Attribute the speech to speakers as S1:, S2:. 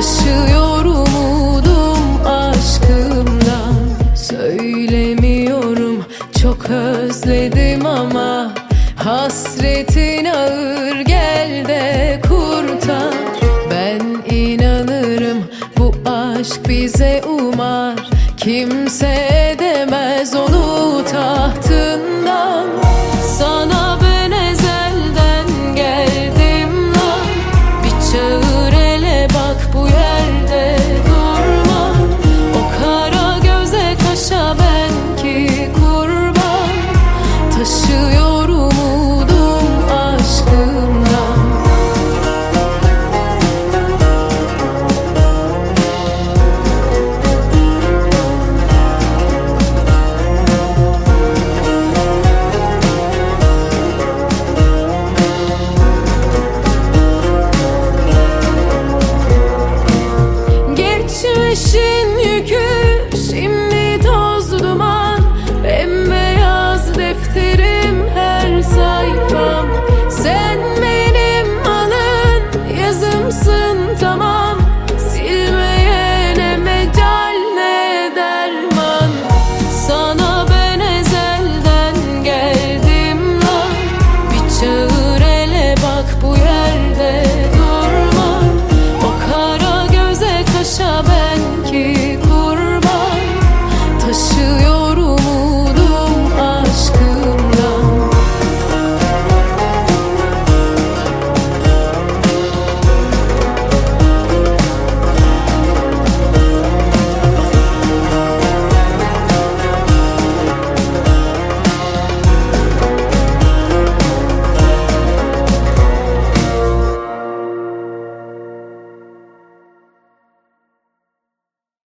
S1: Taşıyor umudum aşkımdan. Söylemiyorum, çok özledim ama hasretin ağır, gel de kurtar. Ben inanırım, bu aşk bize umar. Kimse edemez onu tahtından. Sana ben ezelden geldim lan. Bir çağır ele bak, bu yerde durma. O kara göze kaşa ben ki kurban. Taşıyor umudum aşkımdan. Geçmişin